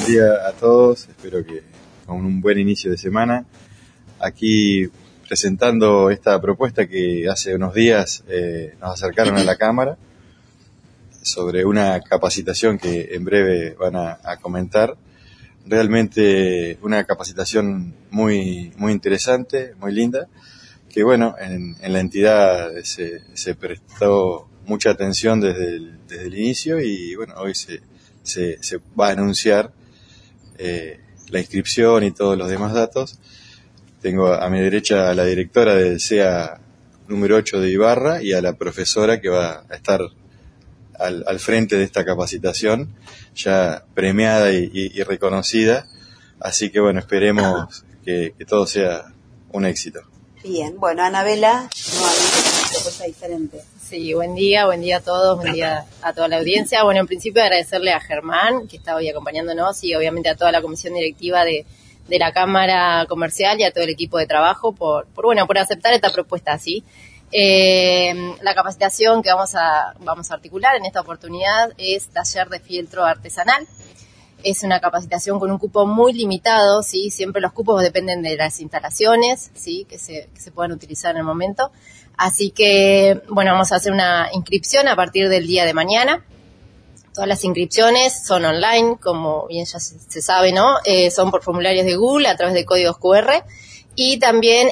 día a todos, espero que con un buen inicio de semana. Aquí presentando esta propuesta que hace unos días nos acercaron a la Cámara sobre una capacitación que en breve van a comentar. Realmente una capacitación muy interesante, muy linda, que bueno, en la entidad se prestó mucha atención desde el inicio y bueno, hoy se va a anunciar la inscripción y todos los demás datos. Tengo a mi derecha a la directora del CEA número 8 de Ibarra y a la profesora que va a estar al frente de esta capacitación, ya premiada y reconocida. Así que bueno, esperemos que todo sea un éxito. Bien, bueno, Anabela, nuevamente una propuesta diferente. Sí, buen día a todos, buen día a toda la audiencia. Bueno, en principio agradecerle a Germán, que está hoy acompañándonos, y obviamente a toda la comisión directiva de la Cámara Comercial y a todo el equipo de trabajo por aceptar esta propuesta, ¿sí? La capacitación que vamos a articular en esta oportunidad es taller de fieltro artesanal. Es una capacitación con un cupo muy limitado, ¿sí? Siempre los cupos dependen de las instalaciones, ¿sí? que se puedan utilizar en el momento. Así que, bueno, vamos a hacer una inscripción a partir del día de mañana. Todas las inscripciones son online, como bien ya se sabe, ¿no? Son por formularios de Google a través de códigos QR. Y también,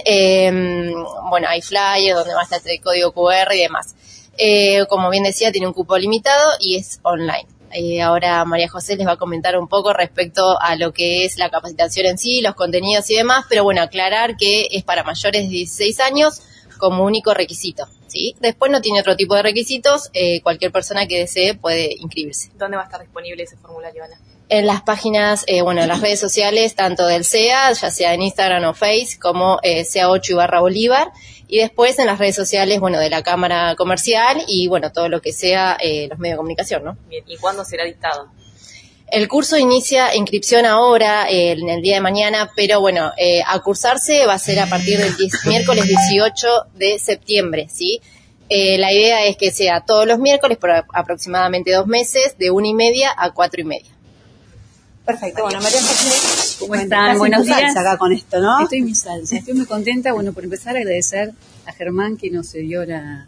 hay flyers donde va a estar el código QR y demás. Como bien decía, tiene un cupo limitado y es online. Ahora María José les va a comentar un poco respecto a lo que es la capacitación en sí, los contenidos y demás, pero bueno, aclarar que es para mayores de 16 años como único requisito, ¿sí? Después no tiene otro tipo de requisitos, cualquier persona que desee puede inscribirse. ¿Dónde va a estar disponible ese formulario, Ana? En las páginas, en las redes sociales, tanto del CEA, ya sea en Instagram o Face, como CEA 8 Ibarra Bolívar, y después en las redes sociales, de la Cámara Comercial y, todo lo que sea los medios de comunicación, ¿no? Bien, ¿y cuándo será dictado? El curso inicia inscripción ahora, en el día de mañana, pero a cursarse va a ser a partir del miércoles 18 de septiembre, ¿sí? La idea es que sea todos los miércoles por aproximadamente 2 meses, de 1:30 a 4:30. Perfecto, María José, ¿cómo están? Buenos días. Acá con esto, ¿no? Estoy en mi salsa, estoy muy contenta. Por empezar, agradecer a Germán que nos dio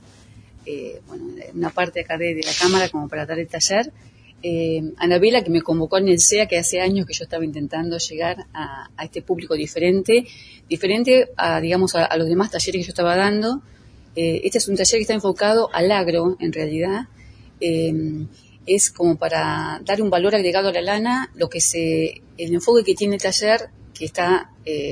una parte acá de la Cámara como para dar el taller. Anabela, que me convocó en el CEA, que hace años que yo estaba intentando llegar a este público diferente a los demás talleres que yo estaba dando. Este es un taller que está enfocado al agro, en realidad. Es como para dar un valor agregado a la lana, el enfoque que tiene el taller, que está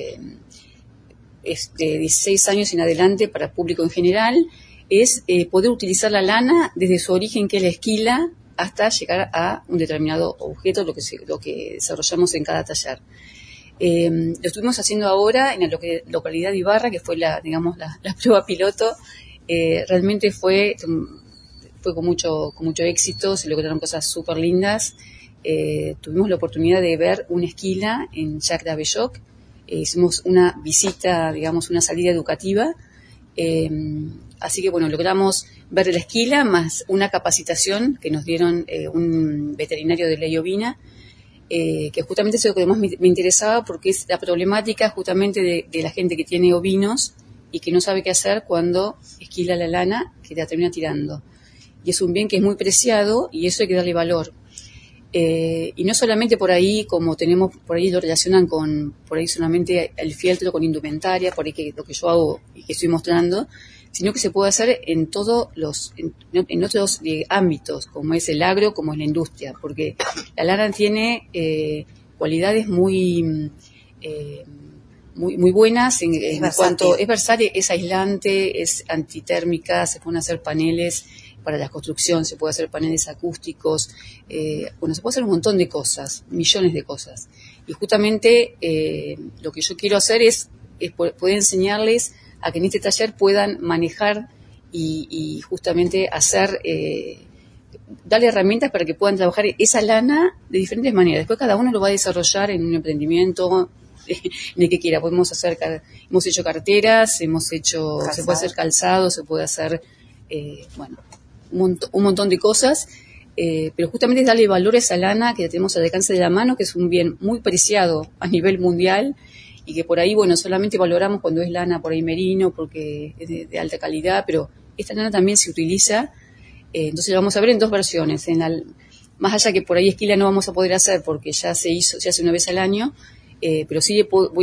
es de 16 años en adelante para el público en general, es poder utilizar la lana desde su origen, que es la esquila, hasta llegar a un determinado objeto, lo que desarrollamos en cada taller. Lo estuvimos haciendo ahora en la localidad de Ibarra, que fue la prueba piloto. Realmente fue con mucho éxito, se lograron cosas súper lindas. Tuvimos la oportunidad de ver una esquila en Jacques d'Abelloc. Hicimos una visita, una salida educativa. Así que logramos ver la esquila más una capacitación que nos dieron un veterinario de ley ovina, que justamente es lo que más me interesaba, porque es la problemática justamente de la gente que tiene ovinos y que no sabe qué hacer cuando esquila la lana, que la termina tirando. Y es un bien que es muy preciado y eso hay que darle valor. Y no solamente por ahí, como tenemos, por ahí lo relacionan con, por ahí solamente el fieltro con indumentaria, por ahí lo que yo hago y que estoy mostrando, sino que se puede hacer en todos en otros ámbitos, como es el agro, como es la industria, porque la lana tiene cualidades muy buenas en cuanto es versátil, es aislante, es antitérmica, se pueden hacer paneles para la construcción, se puede hacer paneles acústicos, se puede hacer un montón de cosas, millones de cosas. Y justamente lo que yo quiero hacer es poder enseñarles a que en este taller puedan manejar y justamente hacer, darle herramientas para que puedan trabajar esa lana de diferentes maneras. Después cada uno lo va a desarrollar en un emprendimiento en el que quiera. Hemos hecho carteras, se puede hacer calzado, se puede hacer, un montón de cosas. pero justamente es darle valor a esa lana que tenemos al alcance de la mano, que es un bien muy preciado a nivel mundial y que por ahí, bueno, solamente valoramos cuando es lana por ahí merino, porque es de alta calidad, pero esta lana también se utiliza, entonces lo vamos a ver en dos versiones, más allá que por ahí esquila no vamos a poder hacer porque ya se hace una vez al año, pero sí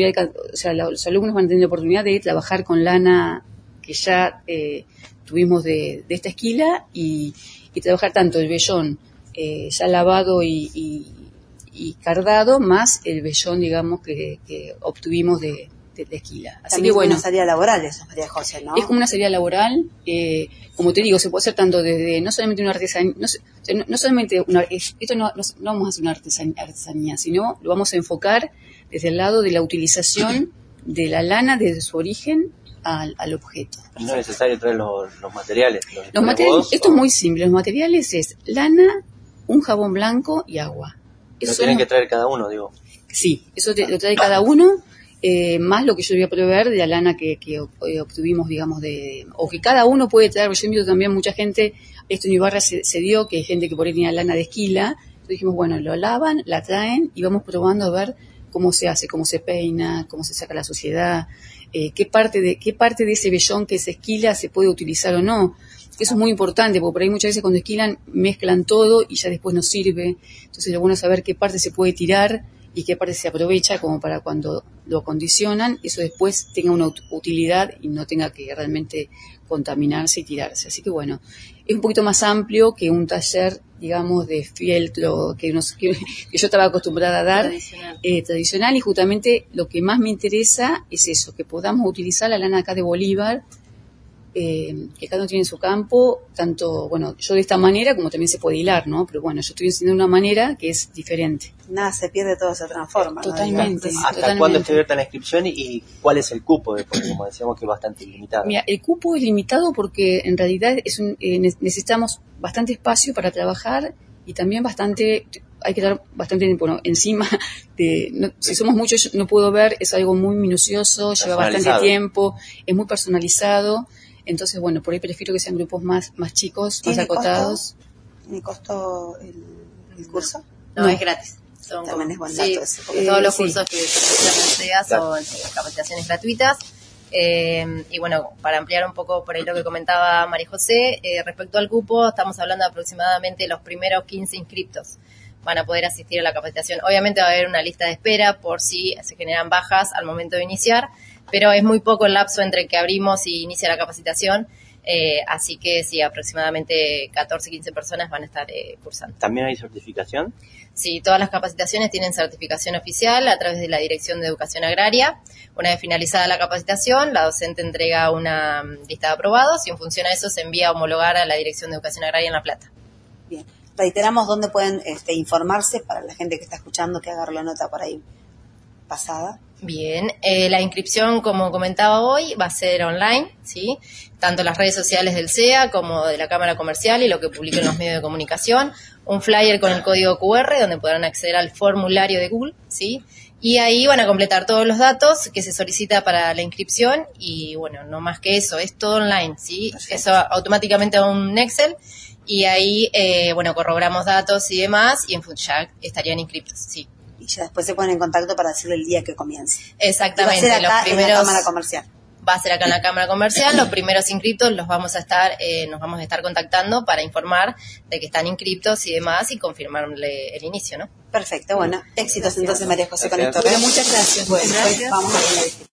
los alumnos van a tener la oportunidad de trabajar con lana que ya tuvimos de esta esquila y trabajar tanto el vellón ya lavado y cardado, más el vellón, digamos, que obtuvimos de la esquila. Así también que bueno. Es una salida laboral eso, María José, ¿no? Es como una salida laboral, como te digo, se puede hacer tanto desde, no solamente una artesanía, no solamente esto no vamos a hacer una artesanía, sino lo vamos a enfocar desde el lado de la utilización de la lana desde su origen al objeto. No es necesario traer los materiales. Los materiales, esto es muy simple, los materiales es lana, un jabón blanco y agua. Lo tienen que traer cada uno, digo. Sí, eso lo trae cada uno, más lo que yo voy a proveer de la lana que obtuvimos, digamos, o que cada uno puede traer. Yo invito también mucha gente, esto en Ibarra se dio, que hay gente que por ahí tenía lana de esquila, entonces dijimos, bueno, lo lavan, la traen y vamos probando a ver cómo se hace, cómo se peina, cómo se saca la suciedad, qué parte de ese vellón que se esquila se puede utilizar o no. Eso es muy importante, porque por ahí muchas veces cuando esquilan mezclan todo y ya después no sirve. Entonces lo bueno es saber qué parte se puede tirar y qué parte se aprovecha como para cuando lo acondicionan, eso después tenga una utilidad y no tenga que realmente contaminarse y tirarse. Así que bueno, es un poquito más amplio que un taller, digamos, de fieltro que yo estaba acostumbrada a dar, tradicional, y justamente lo que más me interesa es eso, que podamos utilizar la lana acá de Bolívar, que cada uno tiene en su campo, tanto, bueno, yo de esta manera como también se puede hilar, ¿no? Pero bueno, yo estoy enseñando de una manera que es diferente. Nada se pierde, todo se transforma. Totalmente. ¿No? ¿Hasta cuándo está abierta la inscripción y cuál es el cupo? Porque como decíamos que es bastante limitado. Mira, el cupo es limitado porque en realidad necesitamos bastante espacio para trabajar y también hay que dar bastante, bueno, encima si somos muchos no puedo ver, es algo muy minucioso, lleva bastante tiempo, es muy personalizado. Entonces, bueno, por ahí prefiero que sean grupos más chicos, más acotados. ¿Tiene costo el curso? No, es gratis. También es buen dato eso. Porque todos los cursos que sea son capacitaciones gratuitas. Y bueno, para ampliar un poco por ahí lo que comentaba María José, respecto al cupo, estamos hablando de aproximadamente los primeros 15 inscriptos van a poder asistir a la capacitación. Obviamente va a haber una lista de espera por si se generan bajas al momento de iniciar, pero es muy poco el lapso entre que abrimos y inicia la capacitación, así que sí, aproximadamente 14, 15 personas van a estar cursando. ¿También hay certificación? Sí, todas las capacitaciones tienen certificación oficial a través de la Dirección de Educación Agraria. Una vez finalizada la capacitación, la docente entrega una lista de aprobados y en función a eso se envía a homologar a la Dirección de Educación Agraria en La Plata. Bien. Reiteramos dónde pueden informarse para la gente que está escuchando, que agarre la nota por ahí pasada. Bien, la inscripción, como comentaba hoy, va a ser online, ¿sí? Tanto en las redes sociales del CEA como de la Cámara Comercial y lo que publiquen los medios de comunicación. Un flyer con el código QR donde podrán acceder al formulario de Google, ¿sí? Y ahí van a completar todos los datos que se solicita para la inscripción y, bueno, no más que eso, es todo online, ¿sí? Perfecto. Eso automáticamente va a un Excel y ahí, corroboramos datos y demás y ya estarían inscritos, sí. Y ya después se ponen en contacto para decirle el día que comience. Exactamente. Va a ser acá en la Cámara Comercial. Va a ser acá en la Cámara Comercial. Los primeros inscriptos nos vamos a estar contactando para informar de que están inscriptos y demás y confirmarle el inicio, ¿no? Perfecto, bueno, éxitos entonces, María José, con esto. Bueno, muchas gracias. Bueno, pues vamos a ver la